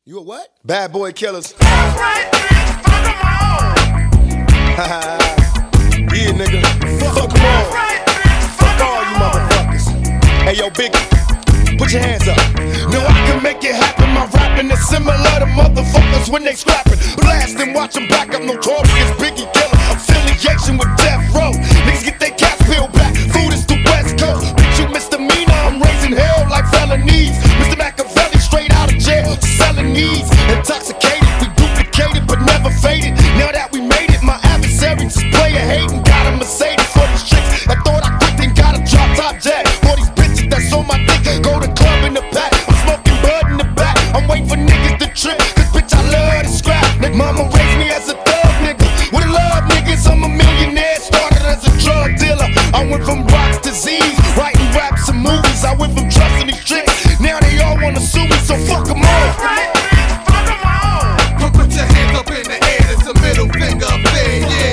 You a what? Bad boy killers. Yeah, nigga. Fuck them all. Fuck all you motherfuckers. Hey, yo, Biggie, put your hands up. No, I can make it happen. My rapping is similar to motherfuckers when they scrapping. Blast and watch them back up. Notorious Biggie killer. Affiliation with Death Row. Niggas get their cash peeled back. Food is the West Coast. Bitch, you misdemeanor. I'm raising hell like felonies. Mr. Machiavelli straight out of jail. Selling needs. Intoxicated. We duplicated but never faded. Now that we made it, my adversaries is player hating. Got a Mercedes for these chicks that thought I quit, then got a drop top jet. For these bitches that's on my dick, go to club in the back. I'm smoking bud in the back. I'm waiting for niggas to trip, cause bitch I love to scrap. Mama raised me as a thug nigga. With a love niggas, I'm a millionaire. Started as a drug dealer. I went from rocks to Z's, writing raps and movies. I went from trusting these chicks, now they all wanna sue me, so fuck them all. Put your hands up in the air, it's a middle finger up there, yeah.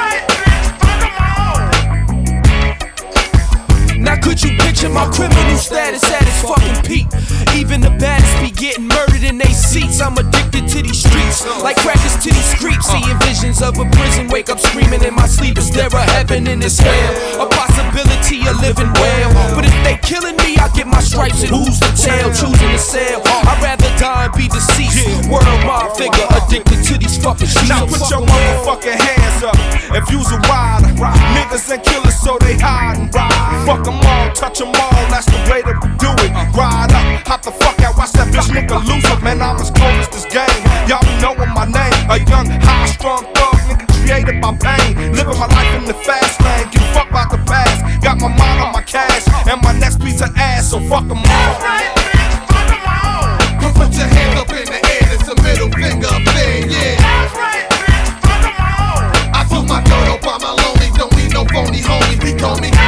Now could you picture my criminal status at its fucking peak? Even the baddest be getting murdered in they seats. I'm addicted to these streets, like crackers to these creeps. Seeing visions of a prison, wake up screaming in my sleep. Is there a heaven in this hell? A possibility of living well. But if they killing me, I get my stripes and who's the tell? Choosing to sell, I'd rather die and be deceased. World my figure, addicted to these fucking streets. Now put your motherfucking hands up if you's a rider. Niggas ain't killers so they hiding. Fuck them all, touch them all, that's the way to do it. Ride up, hop the fuck out, watch that bitch nigga lose it. Man, I'm as cold as this game, y'all be knowing my name. A young, high-strung thug nigga created by pain. Living my life in the fast lane, give a fuck about the past. Got my mind on my cash, and my next piece of ass, so fuck them all. Put your hands up in the air, it's a middle finger up there, yeah. I put my dirt up on my lonely, don't need no phony homies, he told me.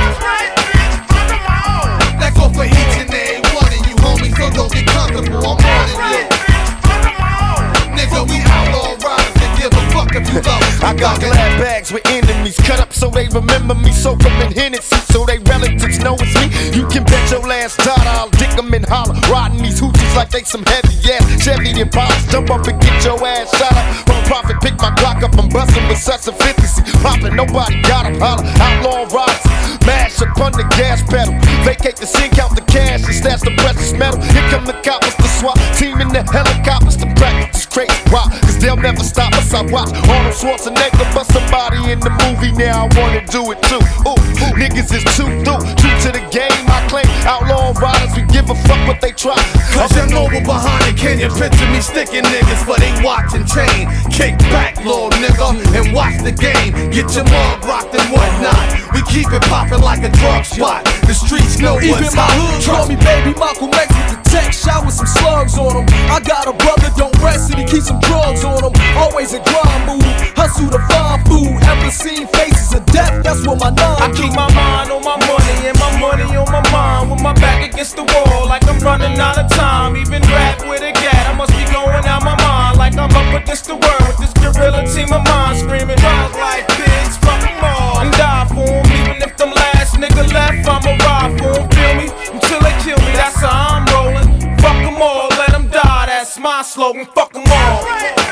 That go for each and every one of you homies, so don't get comfortable, I'm more than you. Nigga, we outlaw riders and give a fuck if you love us. I got glad bags with enemies, cut up so they remember me. Soak them in Hennessy so they relatives know it's me. You can bet your last dollar I'll dick them in holler. Riding these hoochies like they some heavy ass Chevy and Pops. Jump up and get your ass shot up. From a profit, pick my Glock up, I'm bustin' with such efficiency. Poppin', nobody got 'em, holler. Outlaw riders, mash up on the gas pedal. Vacate the scene, count the cash and stash the precious metal. Here come the coppers, the SWAT team in the helicopters. The practice is crazy, wow, cause they'll never stop us. I watch Arnold Schwarzenegger bust somebody in the movie, now I wanna do it too. Ooh, niggas is too through, true to the game. I claim outlaw riders, we give a fuck what they try. Cause you know we're behind it, can you picture me sticking niggas, but ain't watching chain. Kick back, little nigga, and watch the game. Get your mug rocked and whatnot. We keep it poppin' like a drug spot. The streets know what's even my hood call me baby Malcolm X with the tech shot with some slugs on him. I got a brother, don't rest and he keeps some drugs on him. Always a grind move, hustle to find food. Ever seen faces of death, that's what my nine I keep my mind on my money and my money on my mind. With my back against the wall like I'm running out of time. Even rap with a gat, I must be going out my mind. Like I'm up against the world with this gorilla team of mine. Screaming dog like pigs, fuck them all and die for them. Even if them last nigga left, I'ma ride for them, feel me? Until they kill me, that's how I'm rolling. Fuck them all, let them die, that's my slogan. Fuck them all.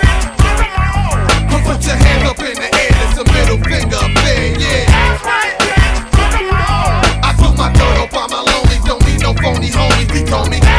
Put your hands up in the air, it's a middle finger up there, yeah. I put my dirt up on my lonely, don't need no phony homies, he told me.